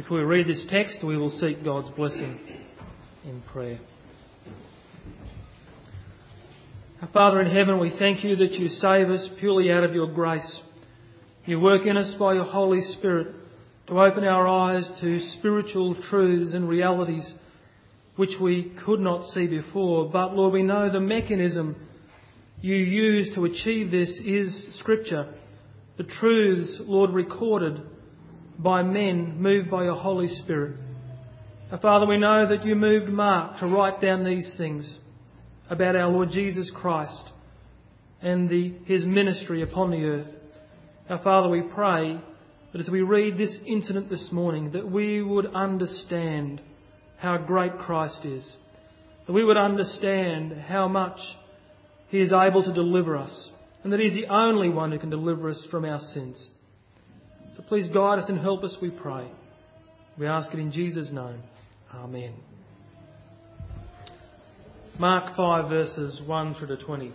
Before we read this text, we will seek God's blessing in prayer. Our Father in heaven, we thank you that you save us purely out of your grace. You work in us by your Holy Spirit to open our eyes to spiritual truths and realities which we could not see before. But Lord, we know the mechanism you use to achieve this is Scripture. The truths, Lord, recorded by men moved by your Holy Spirit. Our Father, we know that you moved Mark to write down these things about our Lord Jesus Christ and his ministry upon the earth. Our Father, we pray that as we read this incident this morning, that we would understand how great Christ is, that we would understand how much he is able to deliver us, and that he is the only one who can deliver us from our sins. So please guide us and help us, we pray. We ask it in Jesus' name. Amen. Mark 5 verses 1 through to 20.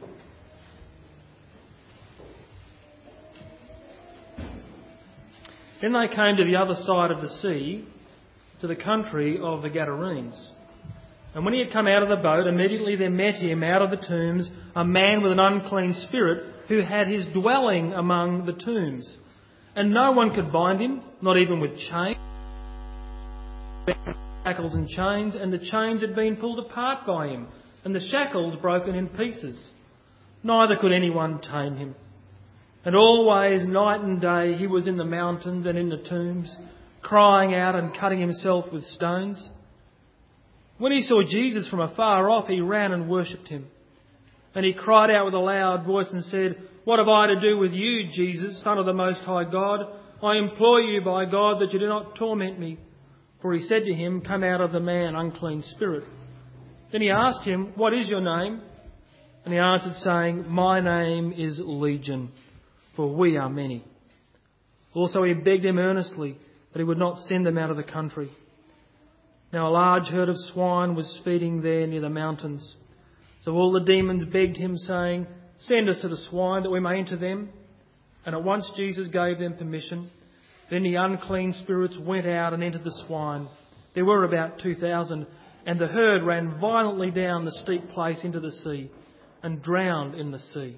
Then they came to the other side of the sea, to the country of the Gadarenes. And when he had come out of the boat, immediately there met him out of the tombs a man with an unclean spirit, who had his dwelling among the tombs. And no one could bind him, not even with chains, shackles and chains, and the chains had been pulled apart by him, and the shackles broken in pieces. Neither could anyone tame him. And always, night and day, he was in the mountains and in the tombs, crying out and cutting himself with stones. When he saw Jesus from afar off, he ran and worshipped him. And he cried out with a loud voice and said, "What have I to do with you, Jesus, Son of the Most High God? I implore you by God that you do not torment me." For he said to him, "Come out of the man, unclean spirit." Then he asked him, "What is your name?" And he answered, saying, "My name is Legion, for we are many." Also he begged him earnestly that he would not send them out of the country. Now a large herd of swine was feeding there near the mountains. So all the demons begged him, saying, "Send us to the swine, that we may enter them." And at once Jesus gave them permission. Then the unclean spirits went out and entered the swine. There were about 2,000, and the herd ran violently down the steep place into the sea, and drowned in the sea.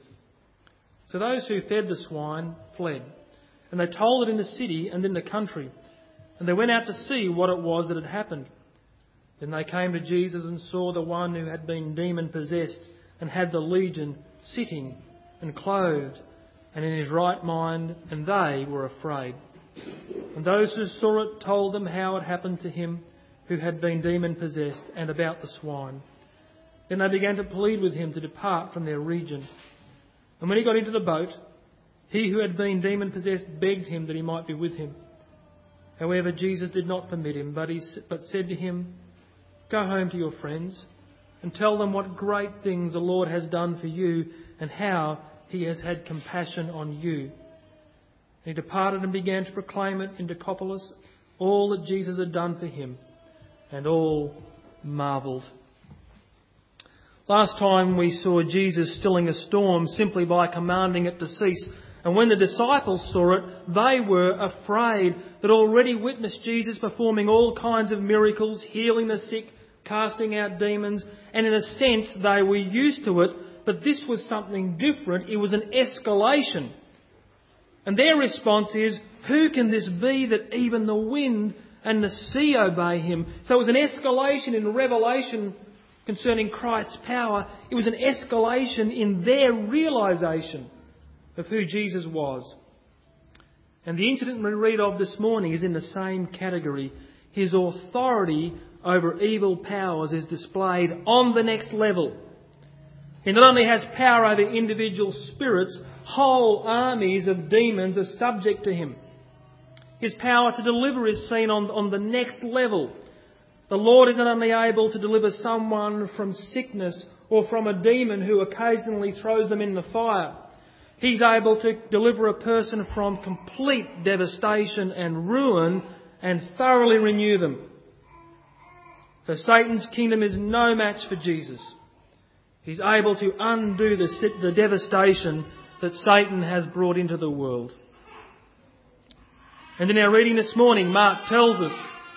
So those who fed the swine fled, and they told it in the city and in the country. And they went out to see what it was that had happened. Then they came to Jesus and saw the one who had been demon-possessed and had the legion sitting and clothed and in his right mind, and they were afraid. And those who saw it told them how it happened to him who had been demon-possessed and about the swine. Then they began to plead with him to depart from their region. And when he got into the boat, he who had been demon-possessed begged him that he might be with him. However, Jesus did not permit him, but said to him, "Go home to your friends and tell them what great things the Lord has done for you and how he has had compassion on you." And he departed and began to proclaim it in Decapolis, all that Jesus had done for him, and all marvelled. Last time we saw Jesus stilling a storm simply by commanding it to cease. And when the disciples saw it, they were afraid. They'd already witnessed Jesus performing all kinds of miracles, healing the sick, casting out demons, and in a sense they were used to it, but this was something different. It was an escalation. And their response is, "Who can this be that even the wind and the sea obey him?" So it was an escalation in revelation concerning Christ's power. It was an escalation in their realisation of who Jesus was. And the incident we read of this morning is in the same category. His authority over evil powers is displayed on the next level. He not only has power over individual spirits, whole armies of demons are subject to him. His power to deliver is seen on the next level. The Lord is not only able to deliver someone from sickness or from a demon who occasionally throws them in the fire. He's able to deliver a person from complete devastation and ruin and thoroughly renew them. So Satan's kingdom is no match for Jesus. He's able to undo the devastation that Satan has brought into the world. And in our reading this morning, Mark tells us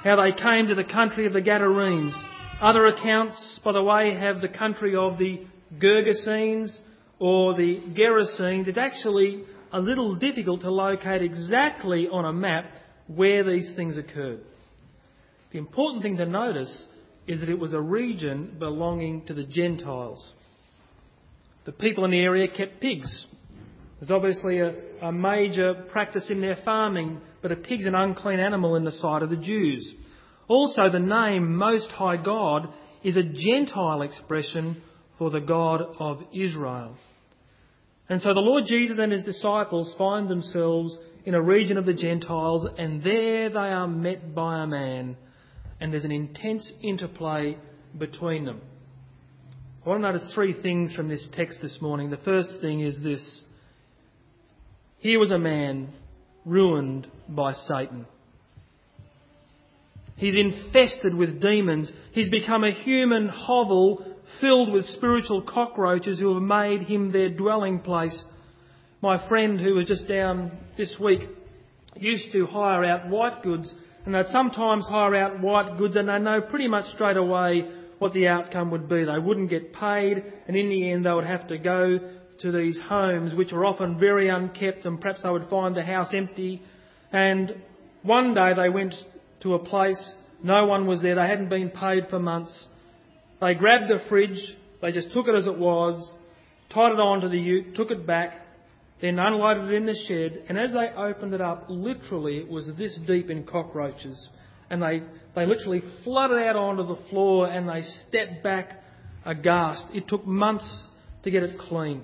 how they came to the country of the Gadarenes. Other accounts, by the way, have the country of the Gergesenes or the Gerasenes. It's actually a little difficult to locate exactly on a map where these things occurred. The important thing to notice is that it was a region belonging to the Gentiles. The people in the area kept pigs. There's obviously a major practice in their farming, but a pig's an unclean animal in the sight of the Jews. Also, the name Most High God is a Gentile expression for the God of Israel. And so the Lord Jesus and his disciples find themselves in a region of the Gentiles, and there they are met by a man, and there's an intense interplay between them. I want to notice three things from this text this morning. The first thing is this. Here was a man ruined by Satan. He's infested with demons. He's become a human hovel filled with spiritual cockroaches who have made him their dwelling place. My friend who was just down this week used to hire out white goods, and they'd sometimes hire out white goods and they know pretty much straight away what the outcome would be. They wouldn't get paid, and in the end they would have to go to these homes which were often very unkept, and perhaps they would find the house empty. And one day they went to a place, no one was there, they hadn't been paid for months. They grabbed the fridge, they just took it as it was, tied it onto the ute, took it back, then unloaded it in the shed, and as they opened it up, literally it was this deep in cockroaches. And they literally flooded out onto the floor and they stepped back aghast. It took months to get it clean.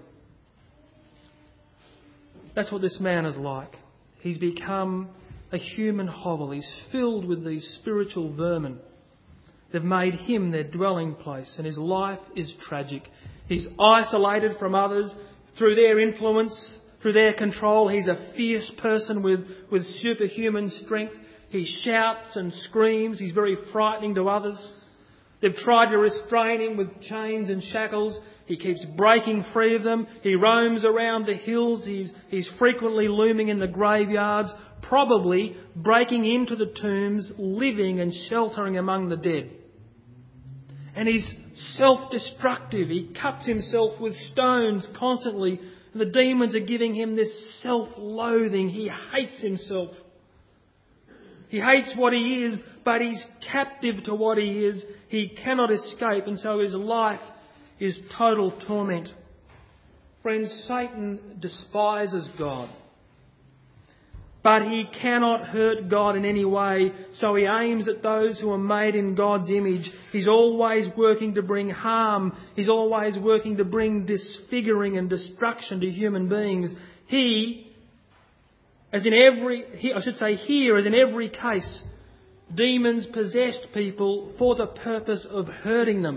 That's what this man is like. He's become a human hovel. He's filled with these spiritual vermin. They've made him their dwelling place, and his life is tragic. He's isolated from others through their influence, through their control. He's a fierce person with superhuman strength. He shouts and screams. He's very frightening to others. They've tried to restrain him with chains and shackles. He keeps breaking free of them. He roams around the hills. He's frequently looming in the graveyards, probably breaking into the tombs, living and sheltering among the dead. And he's self-destructive. He cuts himself with stones constantly. And the demons are giving him this self-loathing. He hates himself. He hates what he is, but he's captive to what he is. He cannot escape, and so his life is total torment. Friends, Satan despises God. But he cannot hurt God in any way, so he aims at those who are made in God's image. He's always working to bring harm. He's always working to bring disfiguring and destruction to human beings. Here, as in every case, demons possessed people for the purpose of hurting them.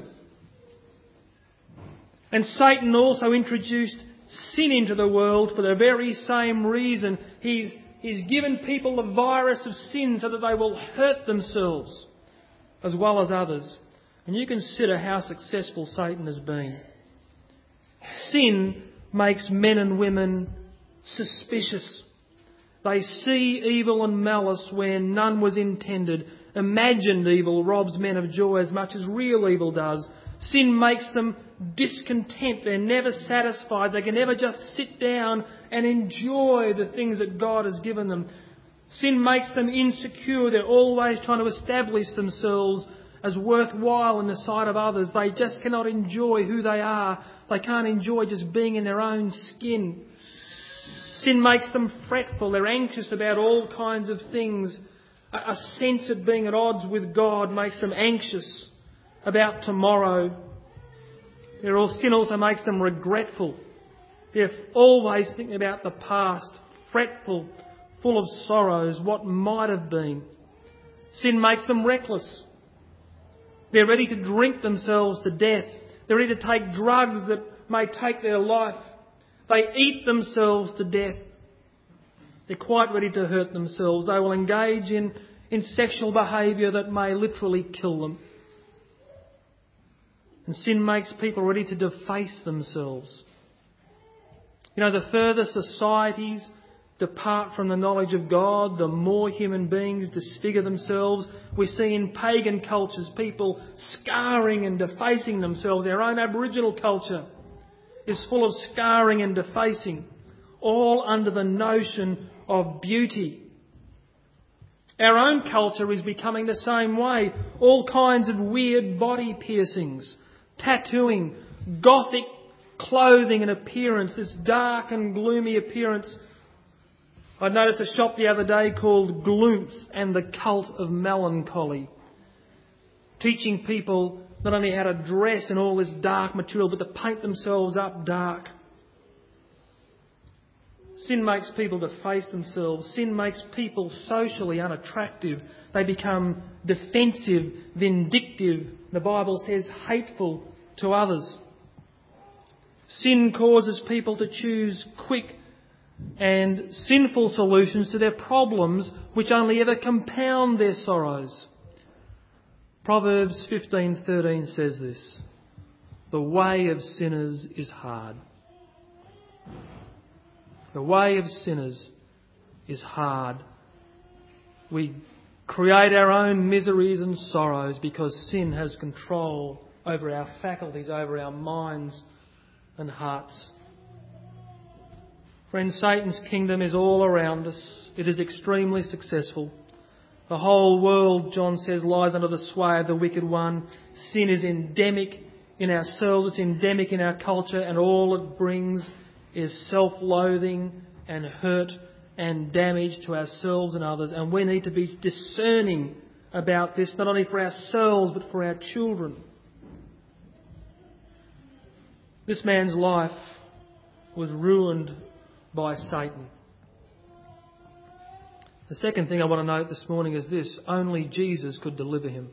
And Satan also introduced sin into the world for the very same reason. He's given people the virus of sin so that they will hurt themselves as well as others. And you consider how successful Satan has been. Sin makes men and women suspicious. They see evil and malice where none was intended. Imagined evil robs men of joy as much as real evil does. Sin makes them discontent. They're never satisfied. They can never just sit down and enjoy the things that God has given them. Sin makes them insecure. They're always trying to establish themselves as worthwhile in the sight of others. They just cannot enjoy who they are. They can't enjoy just being in their own skin. Sin makes them fretful. They're anxious about all kinds of things. A sense of being at odds with God makes them anxious about tomorrow. Sin also makes them regretful. They're always thinking about the past, fretful, full of sorrows, what might have been. Sin makes them reckless. They're ready to drink themselves to death. They're ready to take drugs that may take their life. They eat themselves to death. They're quite ready to hurt themselves. They will engage in sexual behaviour that may literally kill them. And sin makes people ready to deface themselves. You know, the further societies depart from the knowledge of God, the more human beings disfigure themselves. We see in pagan cultures people scarring and defacing themselves. Our own Aboriginal culture is full of scarring and defacing, all under the notion of beauty. Our own culture is becoming the same way. All kinds of weird body piercings, tattooing, gothic clothing and appearance, this dark and gloomy appearance. I noticed a shop the other day called Gloomth and the Cult of Melancholy, teaching people not only how to dress in all this dark material, but to paint themselves up dark. Sin makes people deface themselves. Sin makes people socially unattractive. They become defensive, vindictive. The Bible says hateful to others. Sin causes people to choose quick and sinful solutions to their problems, which only ever compound their sorrows. Proverbs 15:13 says this: "The way of sinners is hard." The way of sinners is hard. We create our own miseries and sorrows because sin has control over our faculties, over our minds and hearts. Friends, Satan's kingdom is all around us. It is extremely successful. The whole world, John says, lies under the sway of the wicked one. Sin is endemic in ourselves, it's endemic in our culture, and all it brings is self-loathing and hurt and damage to ourselves and others. And we need to be discerning about this, not only for ourselves but for our children. This man's life was ruined by Satan. The second thing I want to note this morning is this: only Jesus could deliver him.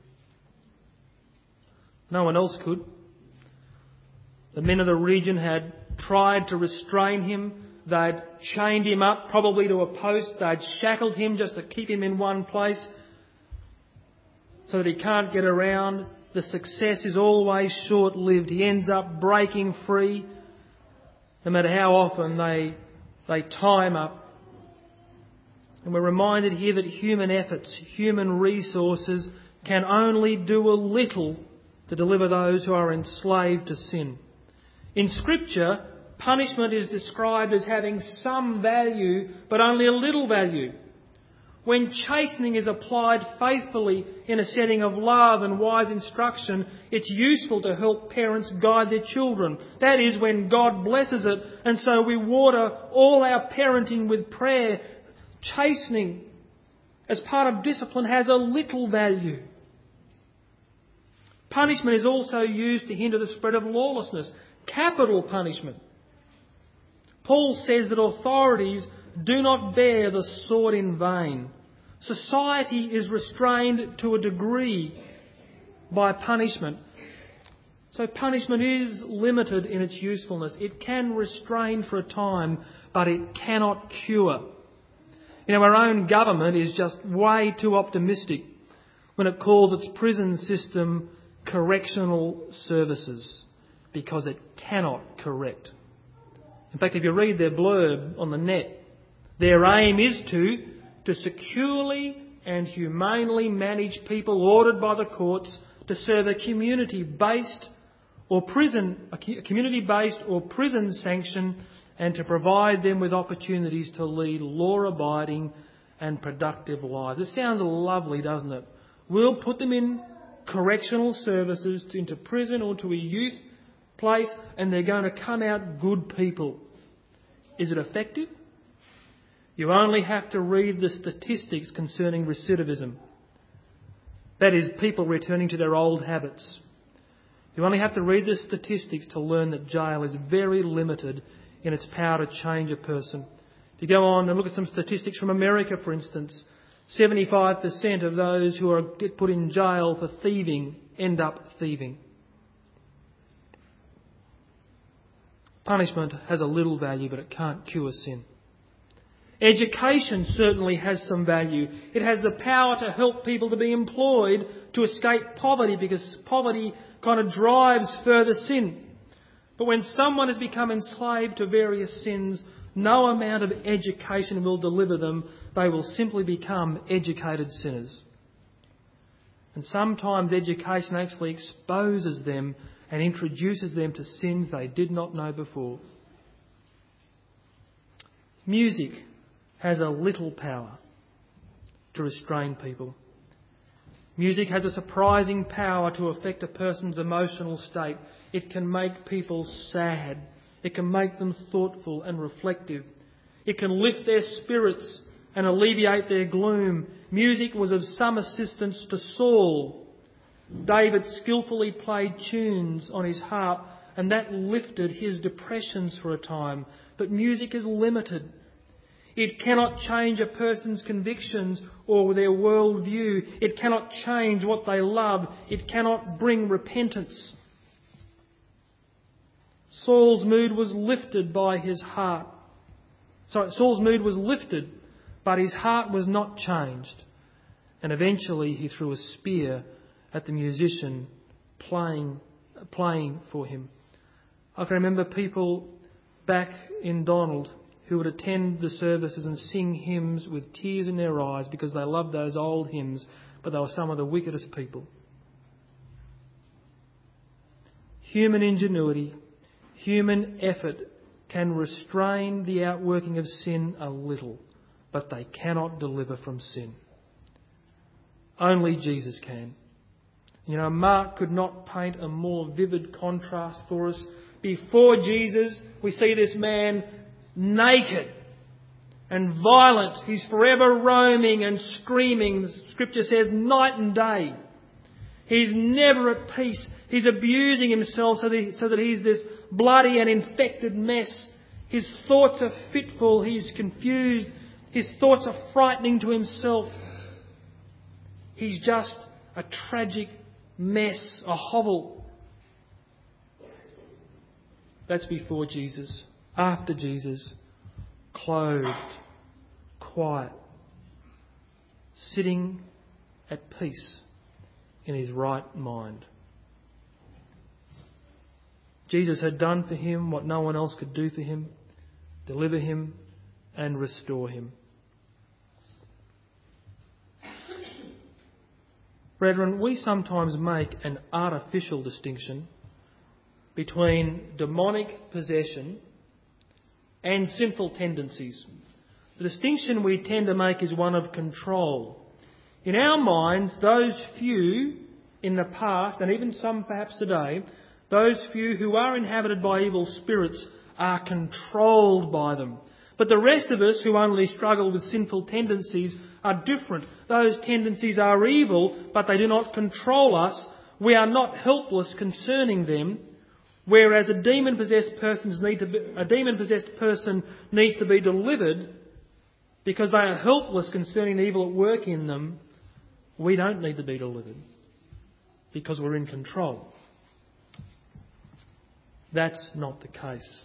No one else could. The men of the region had tried to restrain him. They'd chained him up, probably to a post. They'd shackled him just to keep him in one place so that he can't get around. The success is always short-lived. He ends up breaking free, no matter how often they tie him up. And we're reminded here that human efforts, human resources can only do a little to deliver those who are enslaved to sin. In Scripture, punishment is described as having some value, but only a little value. When chastening is applied faithfully in a setting of love and wise instruction, it's useful to help parents guide their children. That is when God blesses it, and so we water all our parenting with prayer. Chastening, as part of discipline, has a little value. Punishment is also used to hinder the spread of lawlessness. Capital punishment. Paul says that authorities do not bear the sword in vain. Society is restrained to a degree by punishment. So punishment is limited in its usefulness. It can restrain for a time, but it cannot cure. You know, our own government is just way too optimistic when it calls its prison system correctional services, because it cannot correct. In fact, if you read their blurb on the net, their aim is to securely and humanely manage people ordered by the courts to serve a community-based or prison sanction, and to provide them with opportunities to lead law-abiding and productive lives. It sounds lovely, doesn't it? We'll put them in correctional services, into prison or to a youth place, and they're going to come out good people. Is it effective? You only have to read the statistics concerning recidivism. That is, people returning to their old habits. You only have to read the statistics to learn that jail is very limited in its power to change a person. If you go on and look at some statistics from America, for instance, 75% of those who get put in jail for thieving end up thieving. Punishment has a little value, but it can't cure sin. Education certainly has some value. It has the power to help people to be employed to escape poverty, because poverty kind of drives further sin. But when someone has become enslaved to various sins, no amount of education will deliver them. They will simply become educated sinners. And sometimes education actually exposes them and introduces them to sins they did not know before. Music has a little power to restrain people. Music has a surprising power to affect a person's emotional state. It can make people sad. It can make them thoughtful and reflective. It can lift their spirits and alleviate their gloom. Music was of some assistance to Saul. David skillfully played tunes on his harp, and that lifted his depressions for a time. But music is limited. It cannot change a person's convictions or their worldview. It cannot change what they love. It cannot bring repentance. Saul's mood was lifted by his heart. Saul's mood was lifted, but his heart was not changed. And eventually he threw a spear at the musician playing for him. I can remember people back in Donald who would attend the services and sing hymns with tears in their eyes because they loved those old hymns, but they were some of the wickedest people. Human ingenuity, human effort can restrain the outworking of sin a little, but they cannot deliver from sin. Only Jesus can. You know, Mark could not paint a more vivid contrast for us. Before Jesus, we see this man naked and violent. He's forever roaming and screaming. Scripture says night and day. He's never at peace. He's abusing himself so that he's this bloody and infected mess. His thoughts are fitful. He's confused. His thoughts are frightening to himself. He's just a tragic mess, a hovel. That's before Jesus. After Jesus, clothed, quiet, sitting at peace in his right mind. Jesus had done for him what no one else could do for him, deliver him and restore him. Brethren, we sometimes make an artificial distinction between demonic possession and sinful tendencies. The distinction we tend to make is one of control. In our minds, those few in the past, and even some perhaps today, those few who are inhabited by evil spirits are controlled by them. But the rest of us who only struggle with sinful tendencies are different. Those tendencies are evil, but they do not control us. We are not helpless concerning them. Whereas a demon-possessed person needs to be delivered because they are helpless concerning the evil at work in them, we don't need to be delivered because we're in control. That's not the case.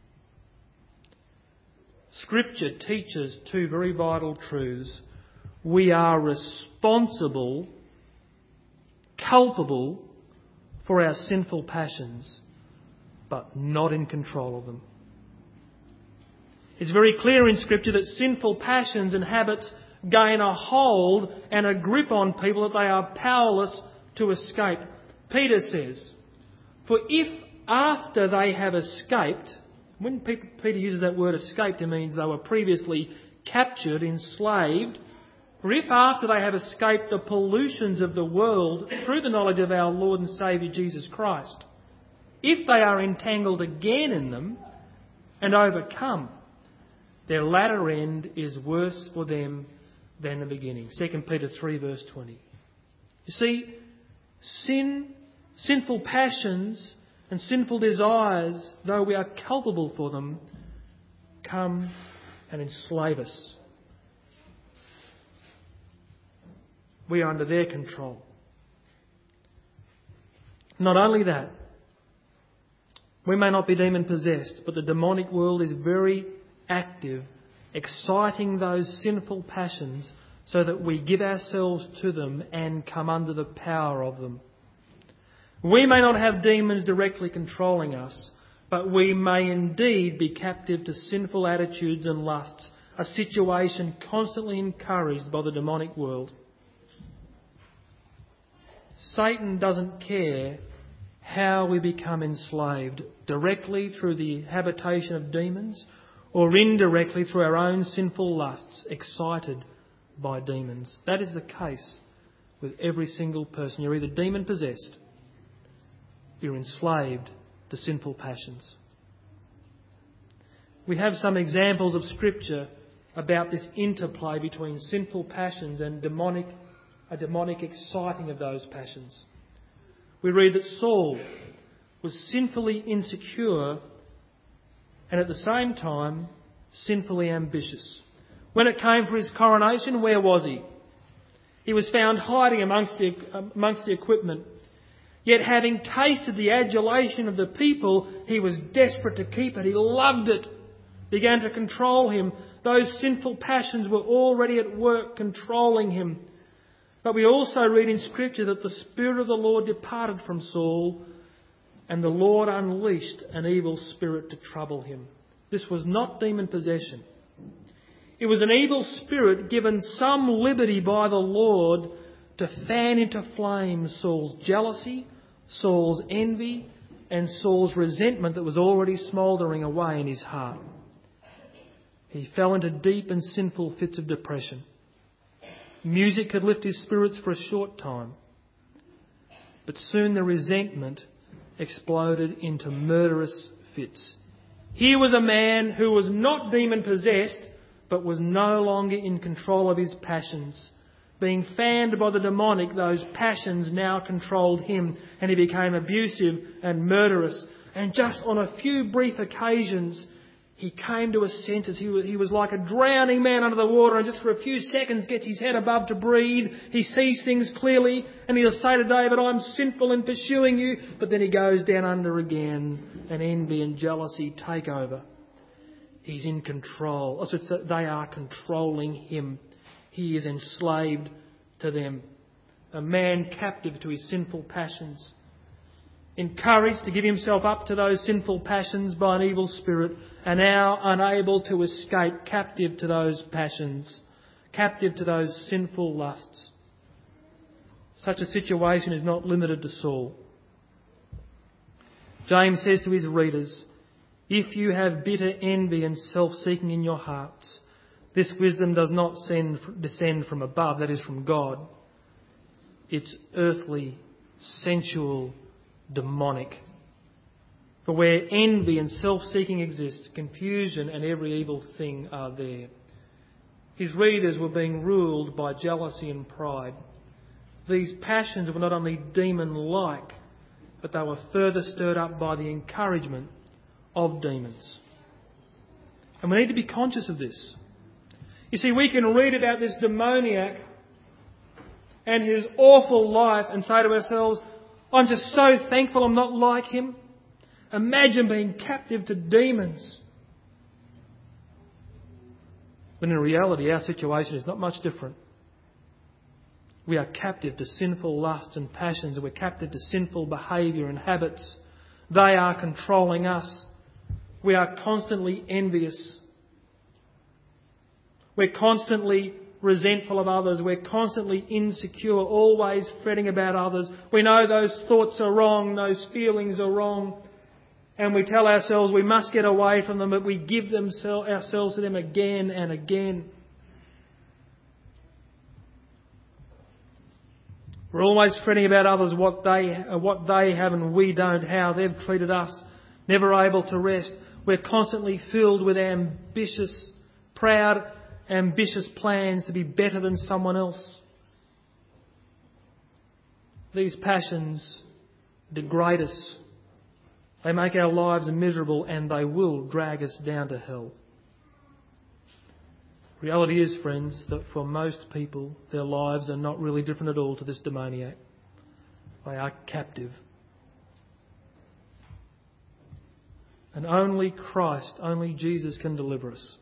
Scripture teaches two very vital truths. We are responsible, culpable for our sinful passions, but not in control of them. It's very clear in Scripture that sinful passions and habits gain a hold and a grip on people that they are powerless to escape. Peter says, "For if after they have escaped," when Peter uses that word escaped, it means they were previously captured, enslaved. "For if after they have escaped the pollutions of the world through the knowledge of our Lord and Saviour Jesus Christ, if they are entangled again in them and overcome, their latter end is worse for them than the beginning." 2 Peter 3 verse 20. You see, sinful passions and sinful desires, though we are culpable for them, come and enslave us. We are under their control. Not only that, we may not be demon-possessed, but the demonic world is very active, exciting those sinful passions so that we give ourselves to them and come under the power of them. We may not have demons directly controlling us, but we may indeed be captive to sinful attitudes and lusts, a situation constantly encouraged by the demonic world. Satan doesn't care how we become enslaved, directly through the habitation of demons or indirectly through our own sinful lusts excited by demons. That is the case with every single person. You're either demon-possessed, you're enslaved to sinful passions. We have some examples of Scripture about this interplay between sinful passions and a demonic exciting of those passions. We read that Saul was sinfully insecure and at the same time sinfully ambitious. When it came for his coronation, where was he? He was found hiding amongst the equipment. Yet having tasted the adulation of the people, he was desperate to keep it. He loved it. Began to control him. Those sinful passions were already at work controlling him. But we also read in Scripture that the Spirit of the Lord departed from Saul and the Lord unleashed an evil spirit to trouble him. This was not demon possession. It was an evil spirit given some liberty by the Lord to fan into flame Saul's jealousy, Saul's envy and Saul's resentment that was already smouldering away in his heart. He fell into deep and sinful fits of depression. Music could lift his spirits for a short time, but soon the resentment exploded into murderous fits. Here was a man who was not demon-possessed, but was no longer in control of his passions. Being fanned by the demonic, those passions now controlled him, and he became abusive and murderous. And just on a few brief occasions, he came to his senses. He was like a drowning man under the water, and just for a few seconds gets his head above to breathe. He sees things clearly, and he'll say to David, "I'm sinful in pursuing you." But then he goes down under again, and envy and jealousy take over. He's in control. They are controlling him. He is enslaved to them. A man captive to his sinful passions. Encouraged to give himself up to those sinful passions by an evil spirit, and now unable to escape, captive to those passions, captive to those sinful lusts. Such a situation is not limited to Saul. James says to his readers, "If you have bitter envy and self-seeking in your hearts, this wisdom does not descend from above," that is from God. It's earthly, sensual, demonic. For where envy and self-seeking exist, confusion and every evil thing are there. His readers were being ruled by jealousy and pride. These passions were not only demon-like, but they were further stirred up by the encouragement of demons. And we need to be conscious of this. You see, we can read about this demoniac and his awful life and say to ourselves, "I'm just so thankful I'm not like him." Imagine being captive to demons. But in reality, our situation is not much different. We are captive to sinful lusts and passions, and we're captive to sinful behaviour and habits. They are controlling us. We are constantly envious. We're constantly resentful of others. We're constantly insecure, always fretting about others. We know those thoughts are wrong, those feelings are wrong. And we tell ourselves we must get away from them, but we give ourselves to them again and again. We're always fretting about others, what they have and we don't, how they've treated us, never able to rest. We're constantly filled with proud, ambitious plans to be better than someone else. These passions degrade us. They make our lives miserable, and they will drag us down to hell. Reality is, friends, that for most people, their lives are not really different at all to this demoniac. They are captive. And only Christ, only Jesus can deliver us.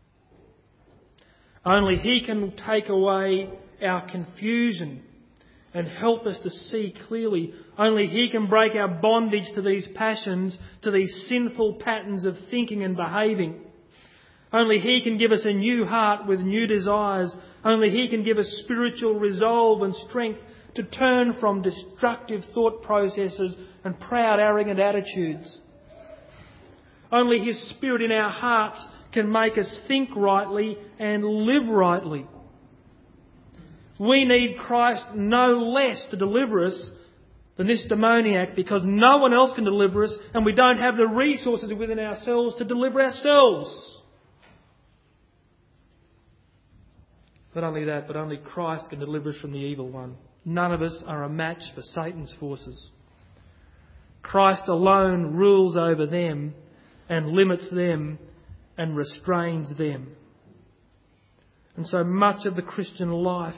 Only He can take away our confusion and help us to see clearly. Only He can break our bondage to these passions, to these sinful patterns of thinking and behaving. Only He can give us a new heart with new desires. Only He can give us spiritual resolve and strength to turn from destructive thought processes and proud, arrogant attitudes. Only His Spirit in our hearts can make us think rightly and live rightly. We need Christ no less to deliver us than this demoniac, because no one else can deliver us, and we don't have the resources within ourselves to deliver ourselves. Not only that, but only Christ can deliver us from the evil one. None of us are a match for Satan's forces. Christ alone rules over them and limits them and restrains them. And so much of the Christian life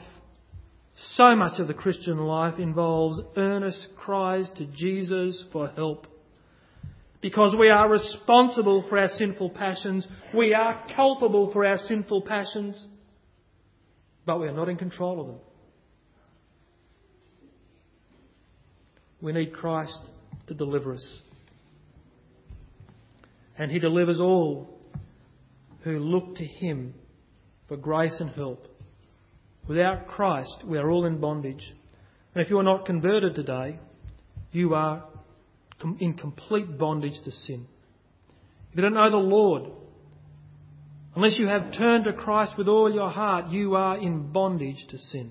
involves earnest cries to Jesus for help. Because we are responsible for our sinful passions. We are culpable for our sinful passions. But we are not in control of them. We need Christ to deliver us. And He delivers all who look to Him for grace and help. Without Christ, we are all in bondage. And if you are not converted today, you are in complete bondage to sin. If you don't know the Lord, unless you have turned to Christ with all your heart, you are in bondage to sin.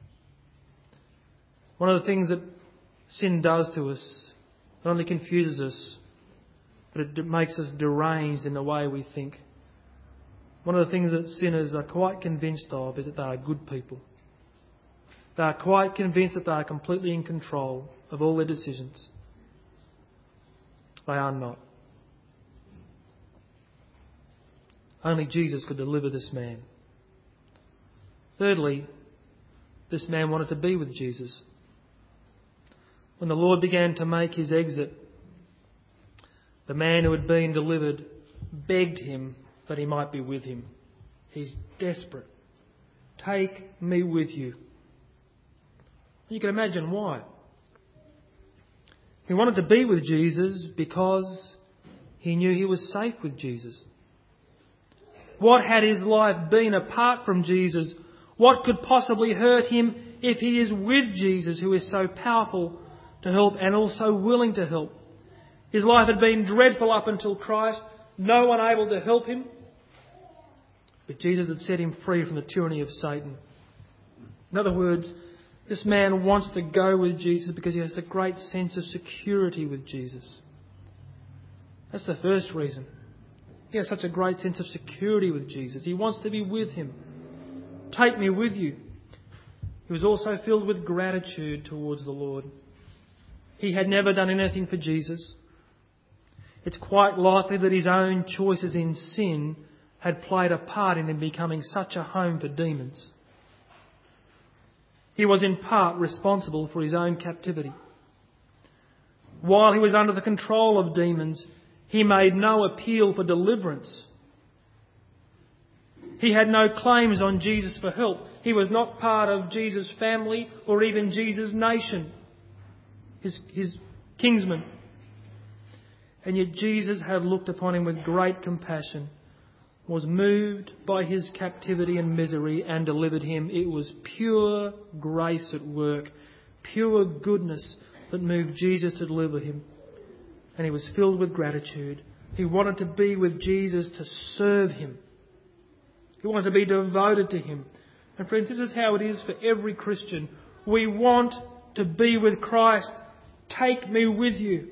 One of the things that sin does to us, not only confuses us, but it makes us deranged in the way we think. One of the things that sinners are quite convinced of is that they are good people. They are quite convinced that they are completely in control of all their decisions. They are not. Only Jesus could deliver this man. Thirdly, this man wanted to be with Jesus. When the Lord began to make His exit, the man who had been delivered begged Him that He might be with him. He's desperate. Take me with you. You can imagine why. He wanted to be with Jesus because he knew he was safe with Jesus. What had his life been apart from Jesus? What could possibly hurt him if he is with Jesus, who is so powerful to help and also willing to help? His life had been dreadful up until Christ, no one able to help him. But Jesus had set him free from the tyranny of Satan. In other words, this man wants to go with Jesus because he has a great sense of security with Jesus. That's the first reason. He has such a great sense of security with Jesus. He wants to be with Him. Take me with you. He was also filled with gratitude towards the Lord. He had never done anything for Jesus. It's quite likely that his own choices in sin had played a part in him becoming such a home for demons. He was in part responsible for his own captivity. While he was under the control of demons, he made no appeal for deliverance. He had no claims on Jesus for help. He was not part of Jesus' family or even Jesus' nation, his kinsman. And yet Jesus had looked upon him with great compassion, was moved by his captivity and misery and delivered him. It was pure grace at work, pure goodness that moved Jesus to deliver him. And he was filled with gratitude. He wanted to be with Jesus to serve Him. He wanted to be devoted to Him. And friends, this is how it is for every Christian. We want to be with Christ. Take me with you.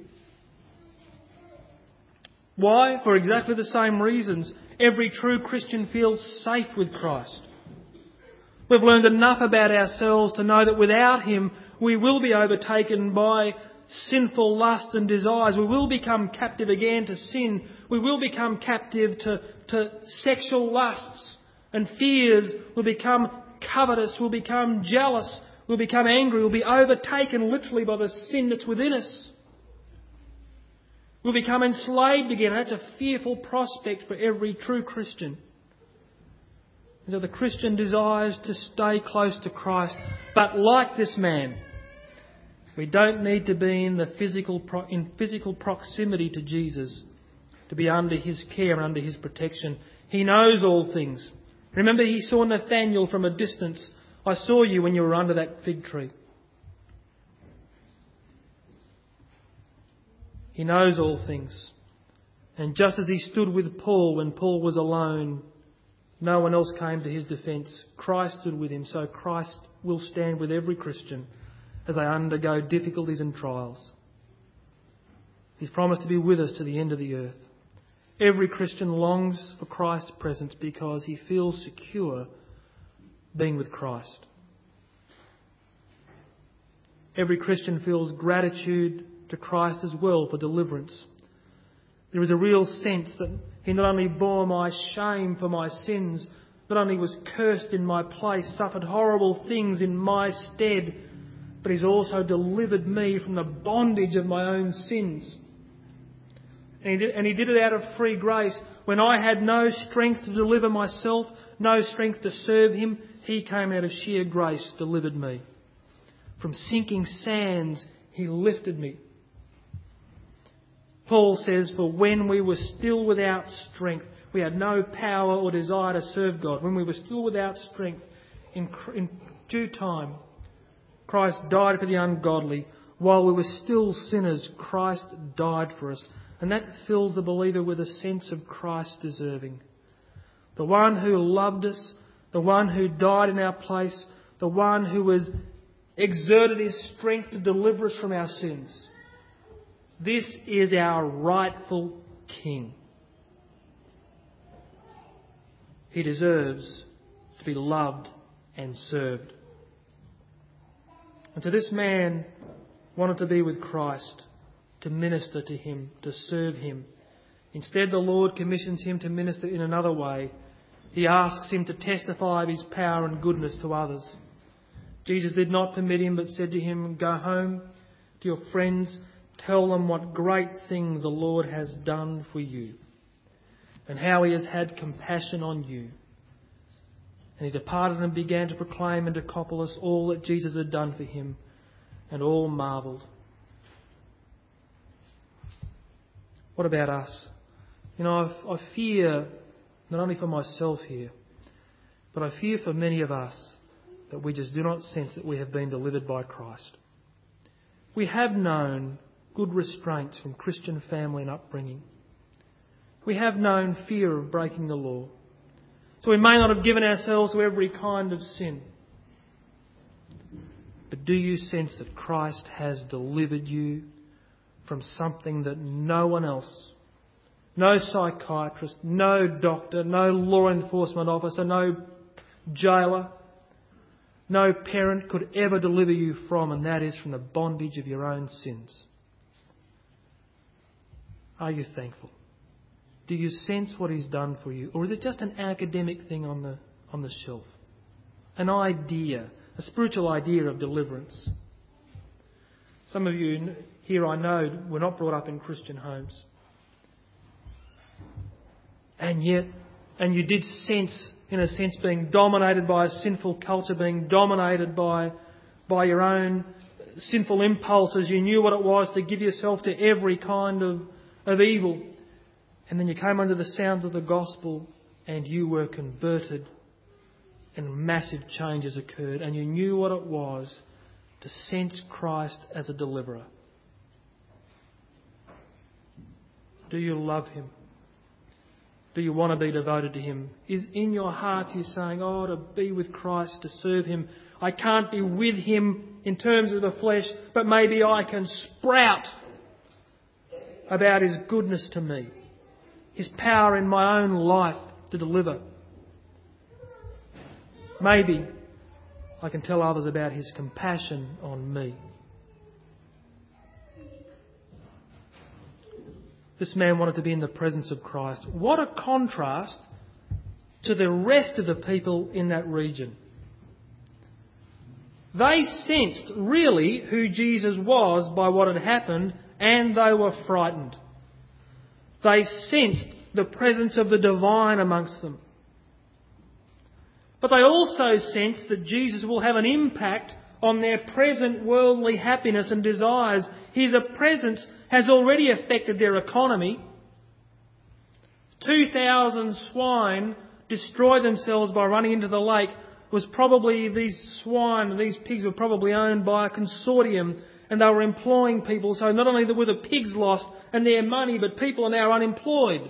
Why? For exactly the same reasons. Every true Christian feels safe with Christ. We've learned enough about ourselves to know that without Him we will be overtaken by sinful lust and desires. We will become captive again to sin. We will become captive to sexual lusts and fears. We'll become covetous. We'll become jealous. We'll become angry. We'll be overtaken literally by the sin that's within us. We'll become enslaved again. That's a fearful prospect for every true Christian. And so the Christian desires to stay close to Christ, but like this man, we don't need to be in physical proximity to Jesus to be under his care and under his protection. He knows all things. Remember, he saw Nathanael from a distance. I saw you when you were under that fig tree. He knows all things. And just as he stood with Paul when Paul was alone, no one else came to his defence. Christ stood with him, so Christ will stand with every Christian as they undergo difficulties and trials. He's promised to be with us to the end of the earth. Every Christian longs for Christ's presence because he feels secure being with Christ. Every Christian feels gratitude to Christ as well for deliverance. There is a real sense that he not only bore my shame for my sins, not only was cursed in my place, suffered horrible things in my stead, but he's also delivered me from the bondage of my own sins. And he did it out of free grace. When I had no strength to deliver myself, no strength to serve him, he came out of sheer grace, delivered me. From sinking sands, he lifted me. Paul says, for when we were still without strength, we had no power or desire to serve God. When we were still without strength, in due time, Christ died for the ungodly. While we were still sinners, Christ died for us. And that fills the believer with a sense of Christ deserving. The one who loved us, the one who died in our place, the one who has exerted his strength to deliver us from our sins. This is our rightful King. He deserves to be loved and served. And so this man wanted to be with Christ, to minister to him, to serve him. Instead, the Lord commissions him to minister in another way. He asks him to testify of his power and goodness to others. Jesus did not permit him, but said to him, go home to your friends, tell them what great things the Lord has done for you and how he has had compassion on you. And he departed and began to proclaim in Decapolis all that Jesus had done for him, and all marvelled. What about us? I fear, not only for myself here, but I fear for many of us that we just do not sense that we have been delivered by Christ. We have known good restraints from Christian family and upbringing. We have known fear of breaking the law. So we may not have given ourselves to every kind of sin. But do you sense that Christ has delivered you from something that no one else, no psychiatrist, no doctor, no law enforcement officer, no jailer, no parent could ever deliver you from, and that is from the bondage of your own sins? Are you thankful? Do you sense what he's done for you? Or is it just an academic thing on the shelf? An idea, a spiritual idea of deliverance. Some of you here, I know, were not brought up in Christian homes. And you did sense, in a sense, being dominated by a sinful culture, being dominated by your own sinful impulses. You knew what it was to give yourself to every kind of evil. And then you came under the sound of the gospel and you were converted and massive changes occurred, and you knew what it was to sense Christ as a deliverer. Do you love him? Do you want to be devoted to him? Is in your heart you saying, to be with Christ, to serve him. I can't be with him in terms of the flesh, but maybe I can sprout about his goodness to me, his power in my own life to deliver. Maybe I can tell others about his compassion on me. This man wanted to be in the presence of Christ. What a contrast to the rest of the people in that region. They sensed really who Jesus was by what had happened, and they were frightened. They sensed the presence of the divine amongst them. But they also sense that Jesus will have an impact on their present worldly happiness and desires. His presence has already affected their economy. 2,000 swine destroyed themselves by running into the lake. Was probably these pigs were probably owned by a consortium, and they were employing people. So not only were the pigs lost and their money, but people are now unemployed.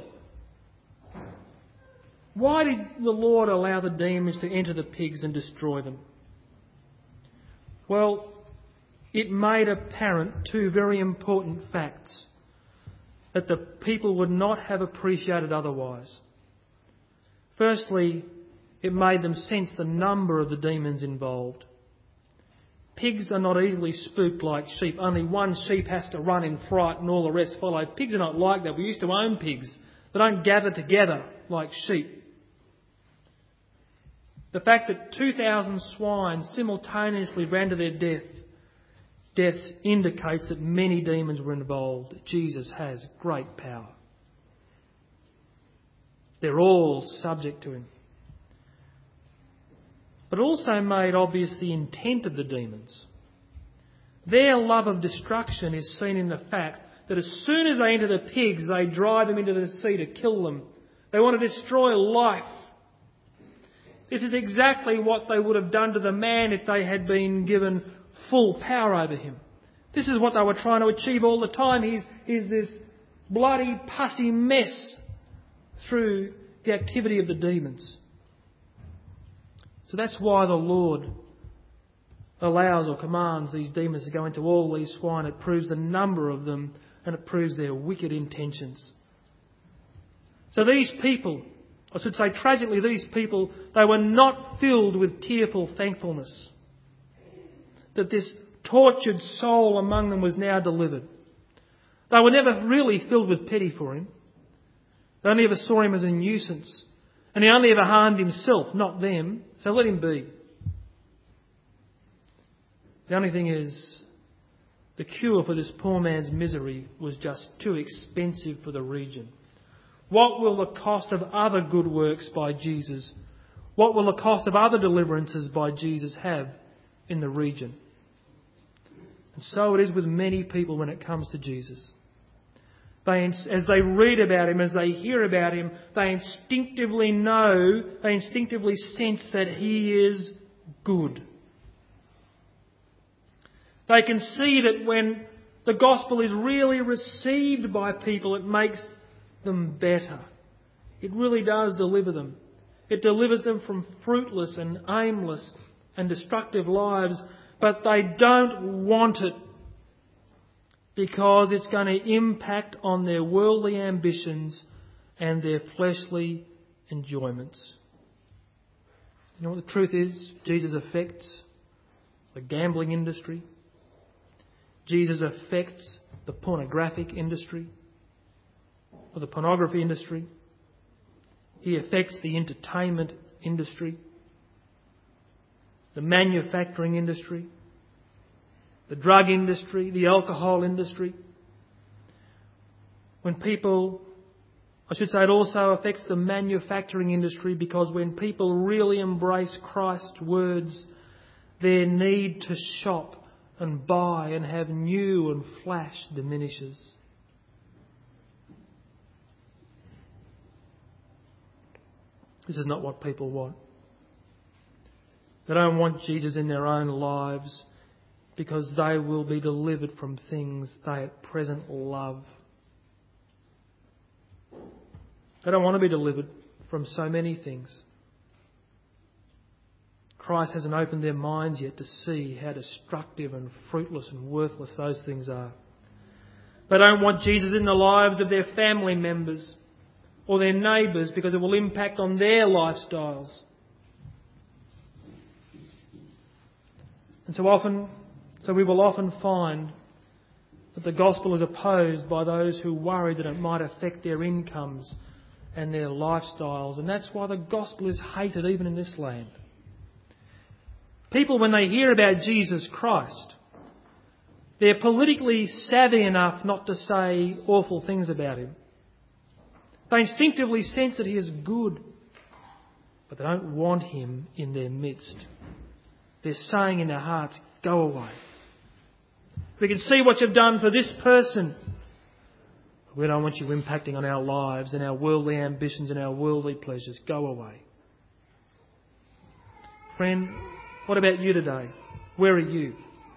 Why did the Lord allow the demons to enter the pigs and destroy them? Well, it made apparent two very important facts that the people would not have appreciated otherwise. Firstly, it made them sense the number of the demons involved. Pigs are not easily spooked like sheep. Only one sheep has to run in fright and all the rest follow. Pigs are not like that. We used to own pigs. They don't gather together like sheep. The fact that 2,000 swine simultaneously ran to their deaths indicates that many demons were involved. Jesus has great power. They're all subject to him. But it also made obvious the intent of the demons. Their love of destruction is seen in the fact that as soon as they enter the pigs, they drive them into the sea to kill them. They want to destroy life. This is exactly what they would have done to the man if they had been given full power over him. This is what they were trying to achieve all the time. He's this bloody, pussy mess through the activity of the demons. So that's why the Lord allows or commands these demons to go into all these swine. It proves the number of them and it proves their wicked intentions. So these people, I should say tragically, these people, they were not filled with tearful thankfulness that this tortured soul among them was now delivered. They were never really filled with pity for him. They only ever saw him as a nuisance. And he only ever harmed himself, not them. So let him be. The only thing is, the cure for this poor man's misery was just too expensive for the region. What will the cost of other good works by Jesus? What will the cost of other deliverances by Jesus have in the region? And so it is with many people when it comes to Jesus. As they read about him, as they hear about him, they instinctively know, they instinctively sense that he is good. They can see that when the gospel is really received by people, it makes them better. It really does deliver them. It delivers them from fruitless and aimless and destructive lives, but they don't want it because it's going to impact on their worldly ambitions and their fleshly enjoyments. You know what the truth is? Jesus affects the gambling industry. Jesus affects the pornographic industry or the pornography industry. He affects the entertainment industry, the manufacturing industry, the drug industry, the alcohol industry. When people, I should say it also affects the manufacturing industry, because when people really embrace Christ's words, their need to shop and buy and have new and flash diminishes. This is not what people want. They don't want Jesus in their own lives because they will be delivered from things they at present love. They don't want to be delivered from so many things. Christ hasn't opened their minds yet to see how destructive and fruitless and worthless those things are. They don't want Jesus in the lives of their family members or their neighbours because it will impact on their lifestyles. And so we will often find that the gospel is opposed by those who worry that it might affect their incomes and their lifestyles. And that's why the gospel is hated even in this land. People, when they hear about Jesus Christ, they're politically savvy enough not to say awful things about him. They instinctively sense that he is good. but they don't want him in their midst. They're saying in their hearts, go away. We can see what you've done for this person. We don't want you impacting on our lives and our worldly ambitions and our worldly pleasures. Go away. Friend, what about you today? Where are you?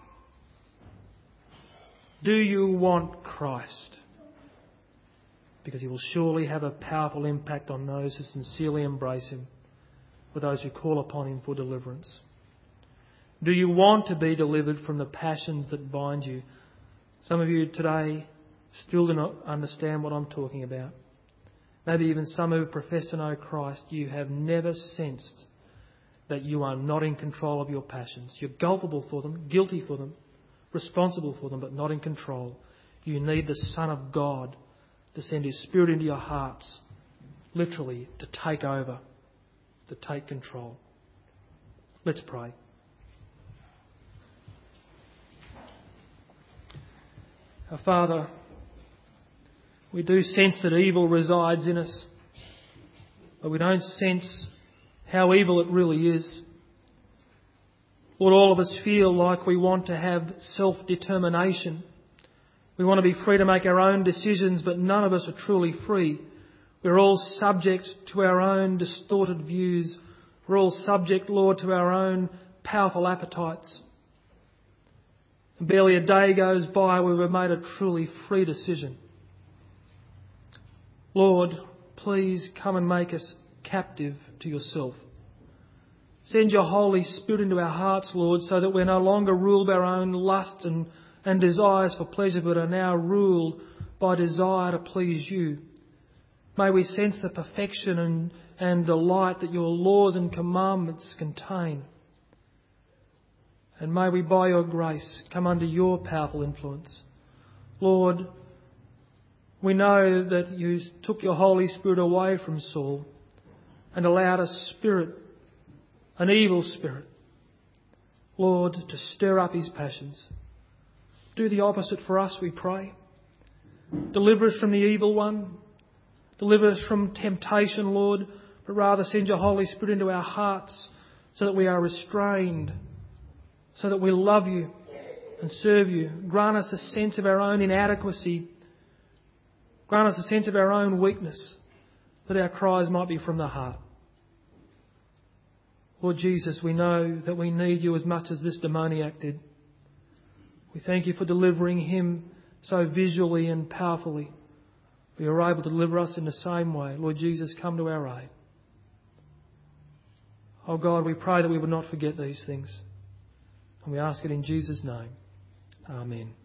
Do you want Christ? Because he will surely have a powerful impact on those who sincerely embrace him, for those who call upon him for deliverance. Do you want to be delivered from the passions that bind you? Some of you today still do not understand what I'm talking about. Maybe even some who profess to know Christ, you have never sensed that you are not in control of your passions. You're culpable for them, guilty for them, responsible for them, but not in control. You need the Son of God to send his Spirit into your hearts, literally to take over, to take control. Let's pray. Our Father, we do sense that evil resides in us, but we don't sense how evil it really is. Lord, all of us feel like we want to have self-determination. We want to be free to make our own decisions, but none of us are truly free. We're all subject to our own distorted views. We're all subject, Lord, to our own powerful appetites. And barely a day goes by where we've made a truly free decision. Lord, please come and make us captive to yourself. Send your Holy Spirit into our hearts, Lord, so that we're no longer ruled by our own lusts and desires for pleasure, but are now ruled by desire to please you. May we sense the perfection and delight that your laws and commandments contain. And may we, by your grace, come under your powerful influence. Lord, we know that you took your Holy Spirit away from Saul and allowed a spirit, an evil spirit, Lord, to stir up his passions. Do the opposite for us, we pray. Deliver us from the evil one. Deliver us from temptation, Lord, but rather send your Holy Spirit into our hearts so that we are restrained, so that we love you and serve you. Grant us a sense of our own inadequacy. Grant us a sense of our own weakness, that our cries might be from the heart. Lord Jesus, we know that we need you as much as this demoniac did. We thank you for delivering him so visually and powerfully. You are able to deliver us in the same way. Lord Jesus, come to our aid. Oh God, we pray that we would not forget these things. And we ask it in Jesus' name. Amen.